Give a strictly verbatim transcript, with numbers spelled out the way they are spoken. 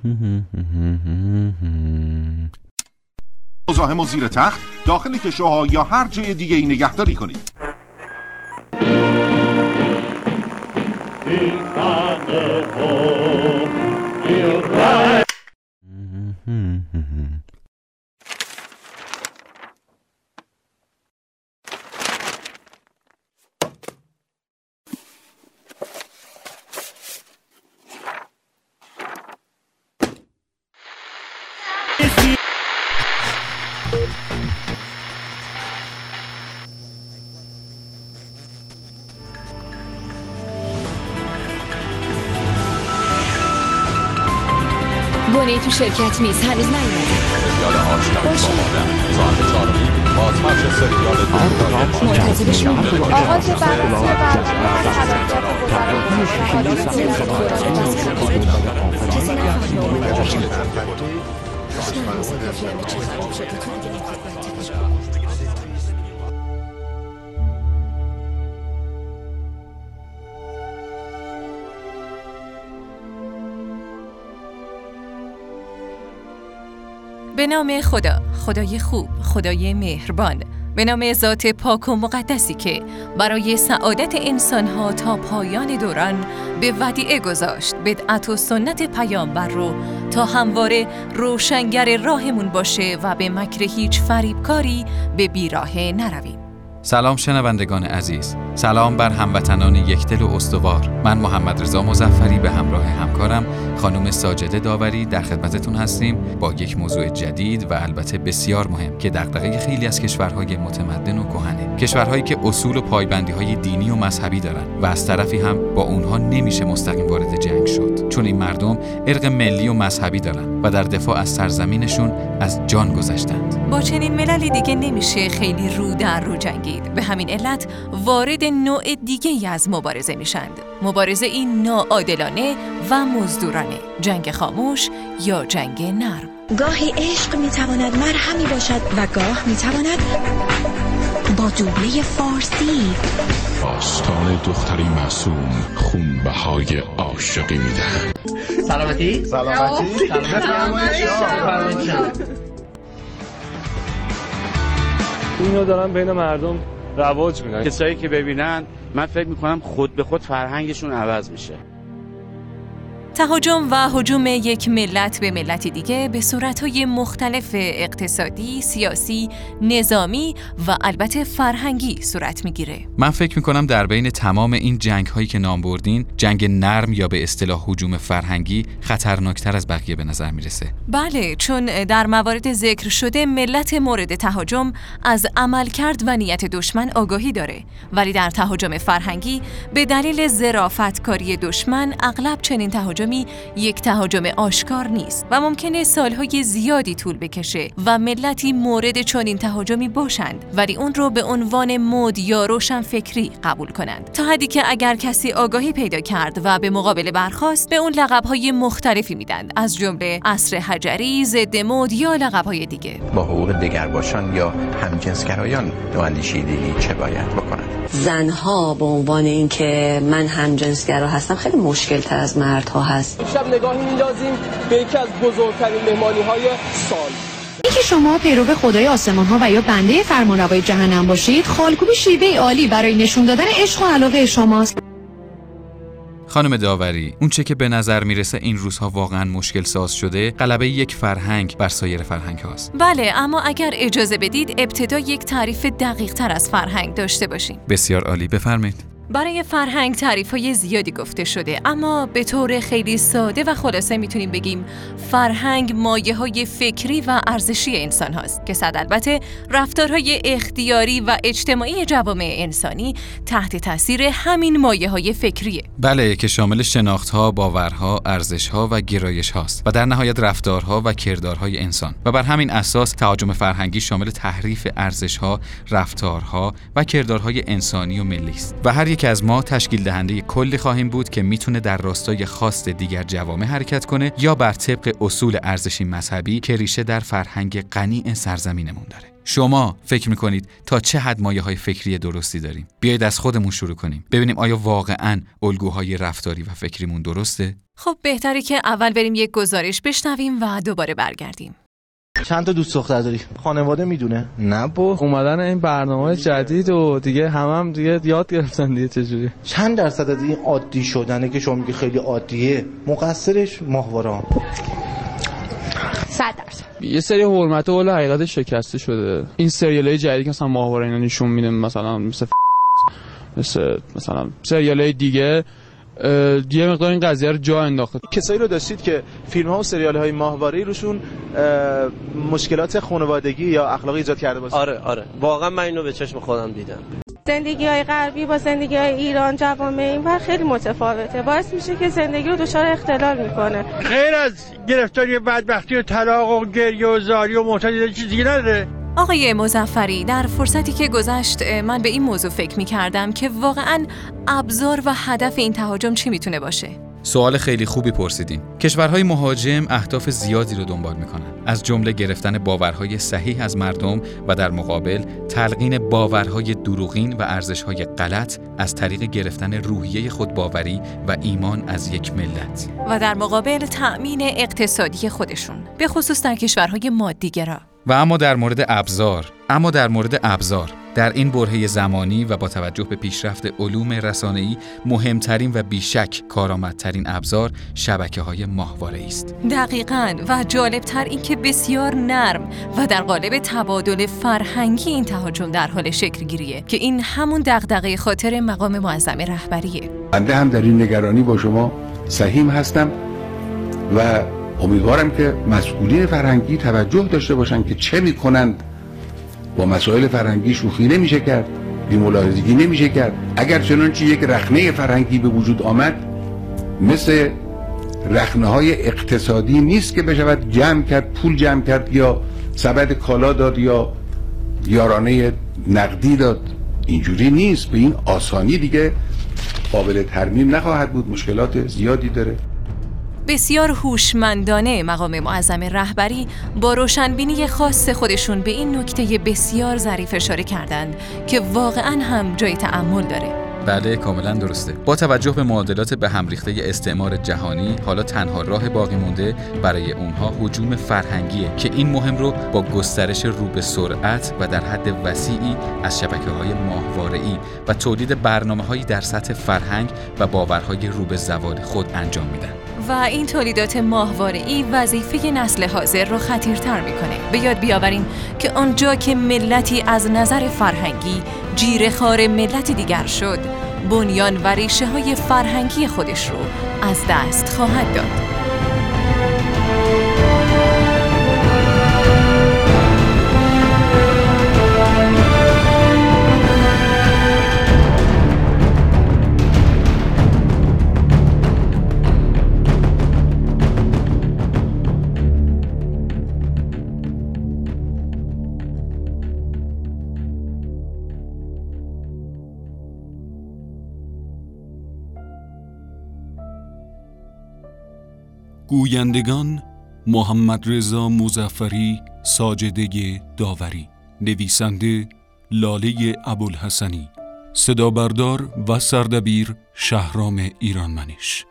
مزاحم و زیر تخت داخل کشوها یا هر جای دیگه ای نگهداری کنید. گونه‌ای تو شرکت نیست، هنوز نیومده. سریال آشنایی با مادر ساعت چهارمی بازپخش سریال دنیای منتظرش میمونم. آغاز بررسی به نام خدا، خدای خوب، خدای مهربان، به نام ذات پاک و مقدسی که برای سعادت انسانها تا پایان دوران به ودیعه گذاشت بدعت و سنت پیامبر رو تا همواره روشنگر راهمون باشه و به مکر هیچ فریبکاری به بیراه نرویم. سلام شنوندگان عزیز، سلام بر هموطنان یکدل و استوار. من محمد رضا مظفری به همراه همکارم خانم ساجده داوری در خدمتتون هستیم با یک موضوع جدید و البته بسیار مهم که دغدغه خیلی از کشورهای متمدن و کهنه، کشورهایی که اصول و پایبندی‌های دینی و مذهبی دارن و از طرفی هم با اونها نمیشه مستقیم وارد جنگ شد، چون این مردم ارق ملی و مذهبی دارن و در دفاع از سرزمینشون از جان گذشتند. با چنین مللی دیگه نمیشه خیلی رو در رو جنگید. به همین علت وارد نوع دیگه‌ای از مبارزه میشند. مبارزه این ناعادلانه و مزدورانه، جنگ خاموش یا جنگ نرم. گاهی عشق میتواند مرهمی باشد و گاه میتواند با دوبله فارسی. داستان دختری معصوم خونبهای عاشقی میدهد. سلامتی؟ سلامتی؟ سلامتی؟ اینو دارن بین مردم رواج میدن. کسایی که ببینن من فکر میکنم خود به خود فرهنگشون عوض میشه. تهاجم و هجوم یک ملت به ملت دیگه به صورت‌های مختلف اقتصادی، سیاسی، نظامی و البته فرهنگی صورت میگیره. من فکر میکنم در بین تمام این جنگ‌هایی که نام بردین، جنگ نرم یا به اصطلاح هجوم فرهنگی خطرناکتر از بقیه به نظر میرسه. بله، چون در موارد ذکر شده ملت مورد تهاجم از عملکرد و نیت دشمن آگاهی داره، ولی در تهاجم فرهنگی به دلیل ظرافتکاری دشمن اغلب چنین تهاجم یک تهاجم آشکار نیست و ممکنه سالهای زیادی طول بکشه و ملتی مورد چنین تهاجمی باشند ولی اون رو به عنوان مد یا روشن فکری قبول کنند، تا حدی که اگر کسی آگاهی پیدا کرد و به مقابله برخاست به اون لقب‌های مختلفی میدن، از جمله عصر حجری، ضد مد یا لقب‌های دیگه. با حقوق دگرباشان یا همجنسگرایان نواندیشیدگی چه باید بکنند؟ زنها به عنوان اینکه من همجنسگرا هستم خیلی مشکل تر از مردها هست. شب نگاهی می‌اندازیم به یکی از بزرگترین مهمانی‌های سال. اینکه شما پیرو خدای آسمان‌ها و یا بنده فرمانروای جهنم باشید، خالکوبی شیوه عالی برای نشون دادن عشق و علاقه شماست. خانم داوری، اون چه که به نظر میرسه این روزها واقعا مشکل ساز شده، غلبه یک فرهنگ بر سایر فرهنگ هاست. بله، اما اگر اجازه بدید ابتدا یک تعریف دقیق تر از فرهنگ داشته باشیم. بسیار عالی، بفرمایید. برای فرهنگ تعریف‌های زیادی گفته شده، اما به طور خیلی ساده و خلاصه میتونیم بگیم فرهنگ مایه‌های فکری و ارزشی انسان هاست که صد البته رفتارهای اختیاری و اجتماعی جوامع انسانی تحت تاثیر همین مایه‌های فکریه. بله، که شامل شناخت‌ها، باورها، ارزش‌ها و گرایش هاست و در نهایت رفتارها و کردارهای انسان. و بر همین اساس تهاجم فرهنگی شامل تحریف ارزش‌ها، رفتارها و کردارهای انسانی و ملی است. و هر یک یک از ما تشکیل دهنده کلی خواهیم بود که میتونه در راستای خواست دیگر جوامع حرکت کنه یا بر طبق اصول ارزشی مذهبی که ریشه در فرهنگ غنی سرزمینمون داره. شما فکر میکنید تا چه حد مایه‌های فکری درستی داریم؟ بیایید از خودمون شروع کنیم. ببینیم آیا واقعاً الگوهای رفتاری و فکریمون درسته؟ خب بهتره که اول بریم یک گزارش بشنویم و دوباره برگردیم. چند تا دوست دختر داری؟ خانواده میدونه؟ نه با اومدن این برنامه جدید و دیگه همه هم دیگه یاد گرفتن دیگه چجوری. چند درصد از این عادی شدنه که شما میگی خیلی عادیه مقصرش ماهواره‌ها؟ صد درصد. یه سری حرمت و حقیقت شکسته شده. این سریال‌های جدیدی که مثلا ماهواره اینا نشون میده، مثلا مثل مثل مثلا سریال‌های دیگه یه مقدار این قضیه رو جا انداخته. کسایی رو داشتید که فیلم‌ها و سریال‌های ماهواره‌ای روشون مشکلات خانوادگی یا اخلاقی ایجاد کرده باشه؟ آره آره واقعا من اینو به چشم خودم دیدم. زندگی‌های غربی با زندگی‌های ایران جوامع اینور خیلی متفاوته، باعث میشه که زندگی رو دچار اختلال میکنه. غیر از گرفتاری بدبختی و طلاق و گریه و زاری و محتاج چیزی نداره. آقای مظفری، در فرصتی که گذشت من به این موضوع فکر می‌کردم که واقعاً ابزار و هدف این تهاجم چی میتونه باشه؟ سوال خیلی خوبی پرسیدین. کشورهای مهاجم اهداف زیادی رو دنبال میکنن، از جمله گرفتن باورهای صحیح از مردم و در مقابل تلقین باورهای دروغین و ارزشهای غلط از طریق گرفتن روحیه خودباوری و ایمان از یک ملت و در مقابل تأمین اقتصادی خودشون، به خصوص در کشورهای مادی‌گرا. و اما در مورد ابزار، اما در مورد ابزار در این برهه زمانی و با توجه به پیشرفت علوم رسانه‌ای مهمترین و بیشک کارآمدترین ابزار شبکه‌های ماهواره‌ای است. دقیقاً و جالبتر این که بسیار نرم و در قالب تبادل فرهنگی این تهاجم در حال شکل گیریه که این همون دغدغه خاطر مقام معظم رهبریه. بنده هم در این نگرانی با شما سهیم هستم و امیدوارم که مسئولین فرهنگی توجه داشته باشن که چه میکنند. با مسائل فرهنگی شوخی نمیشه کرد، بی‌ملاحظگی نمیشه کرد. اگر چنانچه یک رخنه فرهنگی به وجود آمد، مثل رخنه‌های اقتصادی نیست که بشود جمع کرد، پول جمع کرد یا سبد کالا داد یا یارانه نقدی داد. اینجوری نیست، به این آسانی دیگه قابل ترمیم نخواهد بود، مشکلات زیادی داره. بسیار هوشمندانه مقام معظم رهبری با روشنبینی خاص خودشون به این نکته بسیار ظریف اشاره کردند که واقعاً هم جای تأمل داره. بله کاملا درسته. با توجه به معادلات به هم ریخته استعمار جهانی، حالا تنها راه باقی مونده برای اونها هجوم فرهنگیه که این مهم رو با گسترش رو به سرعت و در حد وسیعی از شبکه‌های ماهواره‌ای و تولید برنامه‌هایی در سطح فرهنگ و باورهای رو به زوال خود انجام میدن. و این تولیدات ماهواره‌ای وظیفه نسل حاضر رو خطیرتر میکنه. به یاد بیاوریم که آنجا که ملتی از نظر فرهنگی جیره‌خوار ملت دیگر شد، بنیان و ریشه های فرهنگی خودش رو از دست خواهد داد. گویندگان: محمد رضا مظفری، ساجده داوری. نویسنده: لاله ابوالحسنی. صدا بردار و سردبیر: شهرام ایرانمنش.